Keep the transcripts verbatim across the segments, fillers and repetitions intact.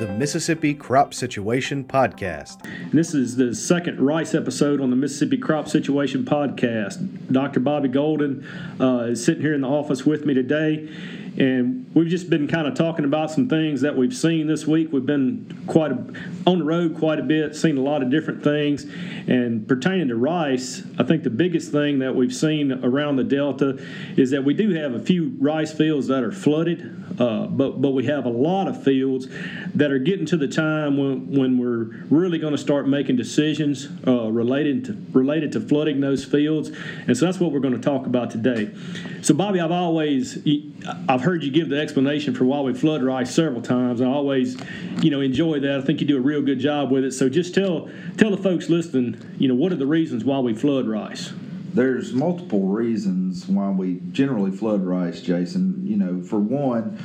the Mississippi Crop Situation Podcast. This is the second rice episode on the Mississippi Crop Situation Podcast. Doctor Bobby Golden uh, is sitting here in the office with me today, and we've just been kind of talking about some things that we've seen this week. We've been quite a, on the road quite a bit, seen a lot of different things, and pertaining to rice, I think the biggest thing that we've seen around the Delta is that we do have a few rice fields that are flooded, uh, but but we have a lot of fields that are getting to the time when, when we're really going to start making decisions uh, related to related to flooding those fields, and so that's what we're going to talk about today. So, Bobby, I've always I've heard you give the explanation for why we flood rice several times. I always, you know, enjoy that. I think you do a real good job with it. So, just tell tell the folks listening, you know, what are the reasons why we flood rice? There's multiple reasons why we generally flood rice, Jason. You know, for one,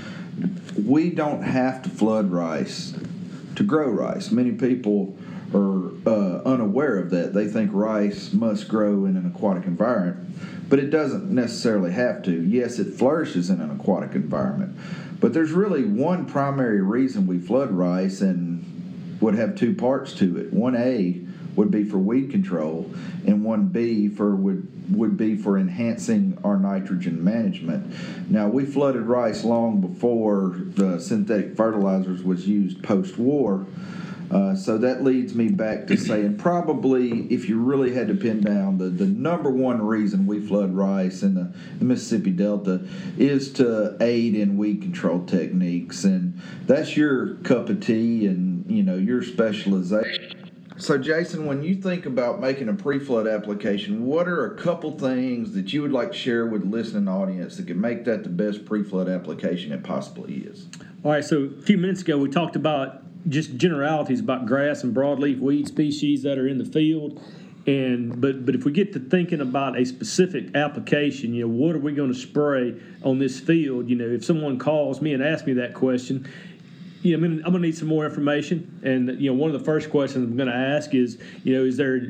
we don't have to flood rice to grow rice. Many people are uh, unaware of that. They think rice must grow in an aquatic environment, but it doesn't necessarily have to. Yes, it flourishes in an aquatic environment, but there's really one primary reason we flood rice, and would have two parts to it. One A would be for weed control, and one B for would would be for enhancing our nitrogen management. Now, we flooded rice long before the synthetic fertilizers was used post-war, uh, so that leads me back to saying probably if you really had to pin down the, the number one reason we flood rice in the, the Mississippi Delta is to aid in weed control techniques, and that's your cup of tea and, you know, your specialization. So, Jason, when you think about making a pre-flood application, what are a couple things that you would like to share with the listening audience that can make that the best pre-flood application it possibly is? All right, so a few minutes ago we talked about just generalities about grass and broadleaf weed species that are in the field. And but but if we get to thinking about a specific application, you know, what are we going to spray on this field? You know, if someone calls me and asks me that question, you know, I'm gonna, I'm gonna need some more information, and you know, one of the first questions I'm gonna ask is, you know, is there,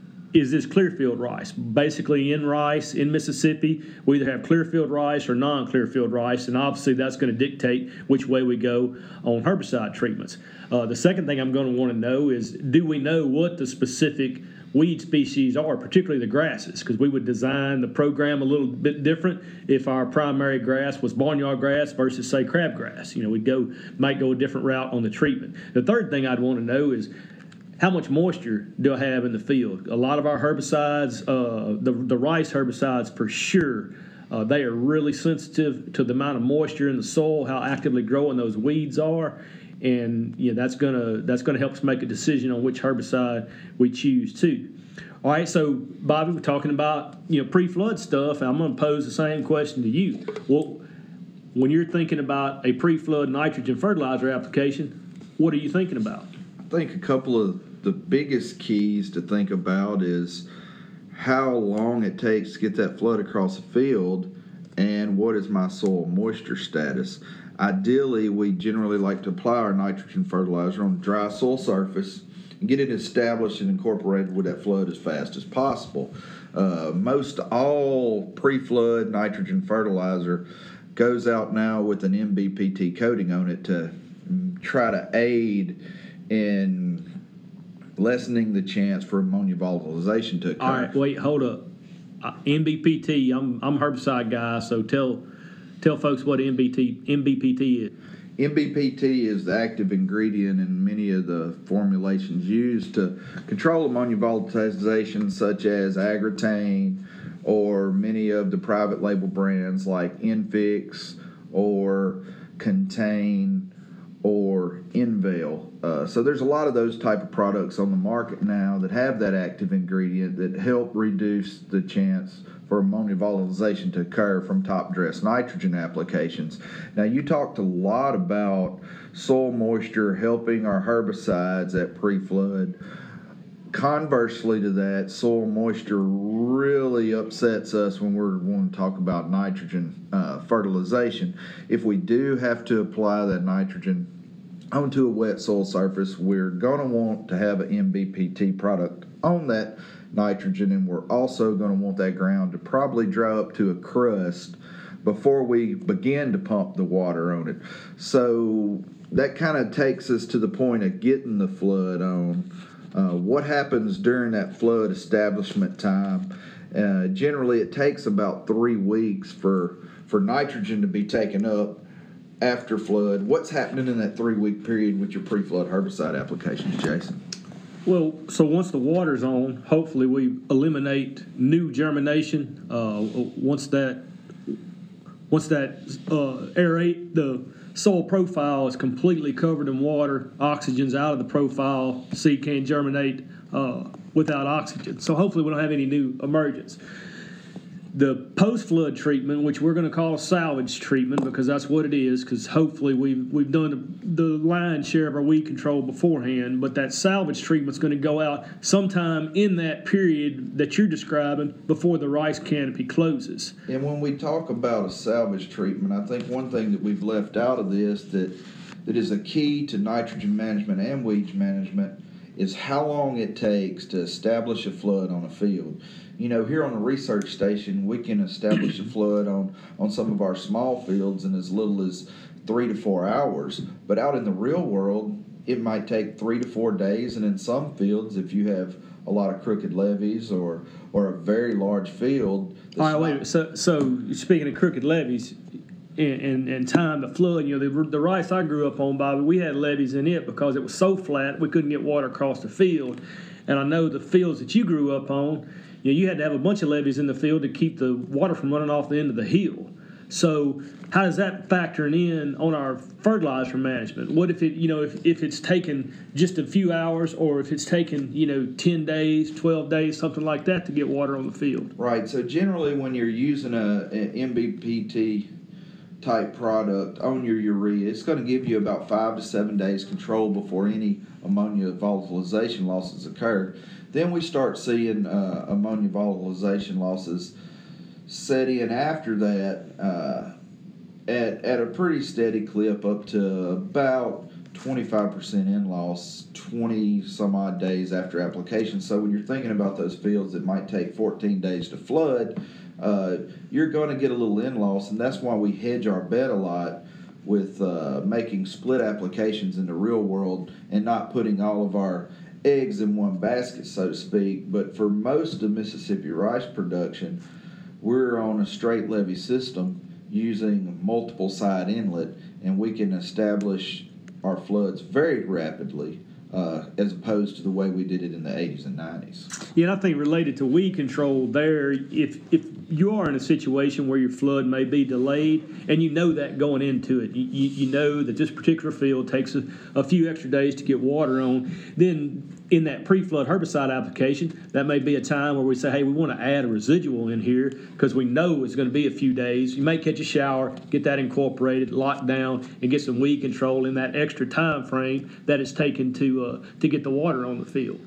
is this clearfield rice? Basically, in rice in Mississippi, we either have clearfield rice or non-clearfield rice, and obviously that's going to dictate which way we go on herbicide treatments. Uh, the second thing I'm going to want to know is, do we know what the specific weed species are, particularly the grasses, because we would design the program a little bit different if our primary grass was barnyard grass versus, say, crabgrass. You know, we'd go might go a different route on the treatment. The third thing I'd want to know is, how much moisture do I have in the field? A lot of our herbicides, uh, the the rice herbicides for sure, uh, they are really sensitive to the amount of moisture in the soil, how actively growing those weeds are. And you know, that's gonna that's gonna help us make a decision on which herbicide we choose to. All right, so Bobby, we're talking about, you know, pre-flood stuff. And I'm going to pose the same question to you. Well, when you're thinking about a pre-flood nitrogen fertilizer application, what are you thinking about? I think a couple of the biggest keys to think about is how long it takes to get that flood across the field, and what is my soil moisture status. Ideally, we generally like to apply our nitrogen fertilizer on a dry soil surface and get it established and incorporated with that flood as fast as possible. Uh, most all pre-flood nitrogen fertilizer goes out now with an M B P T coating on it to try to aid in lessening the chance for ammonia volatilization to occur. All right, wait, hold up. Uh, M B P T, I'm I'm a herbicide guy, so tell tell folks what M B T, M B P T is. M B P T is the active ingredient in many of the formulations used to control ammonia volatilization, such as Agritane or many of the private label brands like Infix or Contain or Envale. Uh, so there's a lot of those type of products on the market now that have that active ingredient that help reduce the chance for ammonia volatilization to occur from top dress nitrogen applications. Now, you talked a lot about soil moisture helping our herbicides at pre-flood. Conversely to that, soil moisture really upsets us when we're wanting to talk about nitrogen uh, fertilization. If we do have to apply that nitrogen onto a wet soil surface, we're going to want to have an M B P T product on that nitrogen, and we're also going to want that ground to probably dry up to a crust before we begin to pump the water on it. So that kind of takes us to the point of getting the flood on. Uh, what happens during that flood establishment time? Uh, generally, it takes about three weeks for for nitrogen to be taken up after flood. What's happening in that three-week period with your pre-flood herbicide applications, Jason? Well, so once the water's on, hopefully we eliminate new germination. Uh, once that once that uh, aerate the soil profile is completely covered in water, oxygen's out of the profile, seed can't germinate uh, without oxygen. So hopefully we don't have any new emergence. The post-flood treatment, which we're going to call salvage treatment because that's what it is, because hopefully we've, we've done the lion's share of our weed control beforehand, but that salvage treatment's going to go out sometime in that period that you're describing before the rice canopy closes. And when we talk about a salvage treatment, I think one thing that we've left out of this that that is a key to nitrogen management and weed management is how long it takes to establish a flood on a field. You know, here on the research station, we can establish a flood on, on some of our small fields in as little as three to four hours. But out in the real world, it might take three to four days. And in some fields, if you have a lot of crooked levees or or a very large field. All right, wait. So, so speaking of crooked levees and, and, and time to flood, you know, the, the rice I grew up on, Bobby, we had levees in it because it was so flat we couldn't get water across the field. And I know the fields that you grew up on, you know, you had to have a bunch of levees in the field to keep the water from running off the end of the hill. So how does that factor in on our fertilizer management? What if it, you know, if, if it's taken just a few hours, or if it's taken, you know, ten days, twelve days, something like that to get water on the field? Right. So generally when you're using a, an M B P T type product on your urea, it's going to give you about five to seven days control before any ammonia volatilization losses occur. Then we start seeing uh, ammonia volatilization losses set in after that uh, at, at a pretty steady clip up to about twenty-five percent in loss twenty some odd days after application. So when you're thinking about those fields that might take fourteen days to flood, uh, you're going to get a little in loss, and that's why we hedge our bet a lot with uh, making split applications in the real world and not putting all of our eggs in one basket, so to speak. But for most of Mississippi rice production, we're on a straight levee system using multiple side inlet, and we can establish our floods very rapidly uh, as opposed to the way we did it in the eighties and nineties. Yeah, and I think related to weed control there, if if you are in a situation where your flood may be delayed, and you know that going into it, you, you know that this particular field takes a, a few extra days to get water on, then in that pre-flood herbicide application, that may be a time where we say, hey, we want to add a residual in here because we know it's going to be a few days. You may catch a shower, get that incorporated, locked down, and get some weed control in that extra time frame that it's taken to uh, to get the water on the field.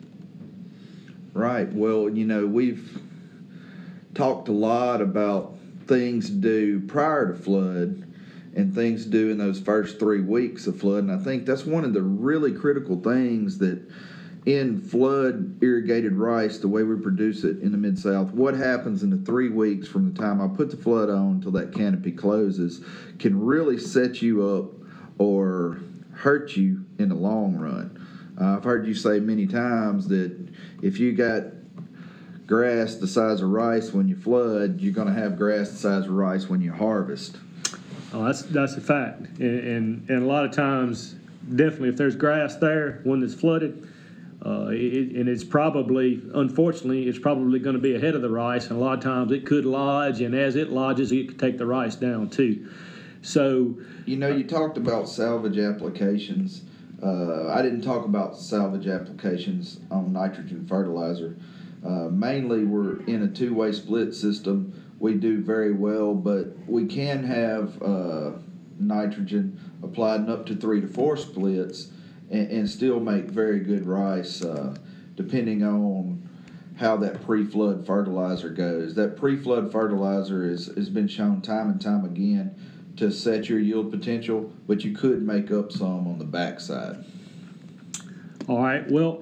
Right. Well, you know, we've talked a lot about things to do prior to flood and things to do in those first three weeks of flood. And I think that's one of the really critical things that in flood irrigated rice, the way we produce it in the Mid-South, what happens in the three weeks from the time I put the flood on until that canopy closes can really set you up or hurt you in the long run. Uh, I've heard you say many times that if you got grass the size of rice when you flood, you're going to have grass the size of rice when you harvest. Oh, that's that's a fact, and, and and a lot of times, definitely, if there's grass there when it's flooded, uh, it, and it's probably, unfortunately, it's probably going to be ahead of the rice, and a lot of times it could lodge, and as it lodges, it could take the rice down too. So, you know, you talked about salvage applications. Uh, I didn't talk about salvage applications on nitrogen fertilizer. Uh, mainly, we're in a two-way split system. We do very well, but we can have uh, nitrogen applied in up to three to four splits and, and still make very good rice, uh, depending on how that pre-flood fertilizer goes. That pre-flood fertilizer is, has been shown time and time again to set your yield potential, but you could make up some on the backside. all right, well,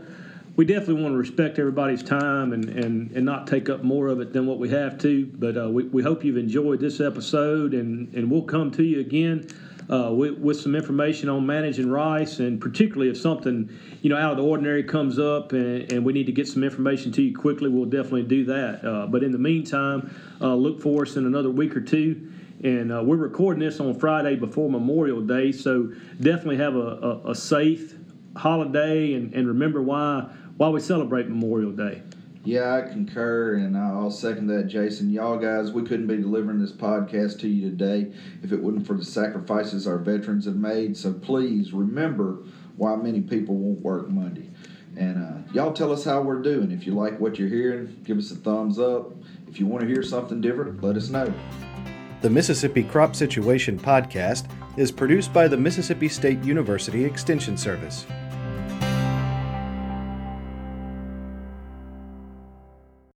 we definitely want to respect everybody's time and, and, and not take up more of it than what we have to. But uh, we, we hope you've enjoyed this episode, and, and we'll come to you again uh, with, with some information on managing rice, and particularly if something, you know, out of the ordinary comes up and, and we need to get some information to you quickly, we'll definitely do that. Uh, but in the meantime, uh, look for us in another week or two. And uh, we're recording this on Friday before Memorial Day, so definitely have a, a, a safe holiday, and, and remember why why we celebrate Memorial Day. Yeah, I concur, and I'll second that, Jason. Y'all guys, we couldn't be delivering this podcast to you today if it wasn't for the sacrifices our veterans have made. So please remember why many people won't work Monday. And uh, y'all tell us how we're doing. If you like what you're hearing, give us a thumbs up. If you want to hear something different, let us know. The Mississippi Crop Situation Podcast is produced by the Mississippi State University Extension Service.